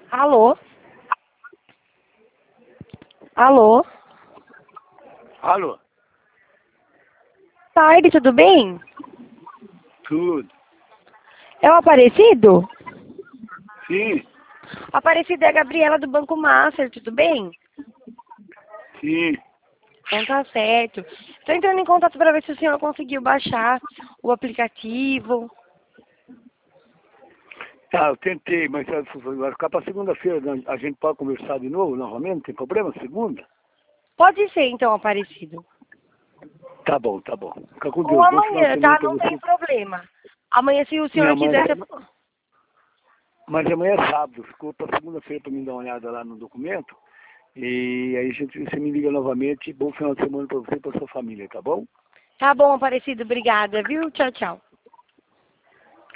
Alô? Alô? Alô? Tarde, tudo bem? Tudo. É o Aparecido? Sim, Aparecido é a Gabriela do Banco Master, tudo bem? sim. Então tá certo. Estou entrando em contato para ver se o senhor conseguiu baixar o aplicativo. Eu tentei, mas vai ficar para segunda-feira. A gente pode conversar de novo, novamente? Não tem problema? Segunda? Pode ser então, Aparecido. Tá bom, tá bom. Fica com Ou Deus. Bom final de amanhã, semana tá? para Não tem você. problema. Amanhã, se o senhor Não, quiser... mas amanhã é sábado. Ficou para segunda-feira para mim dar uma olhada lá no documento. E aí você me liga novamente. Bom final de semana para você e para sua família, tá bom? Tá bom, Aparecido. Obrigada, viu? Tchau, tchau.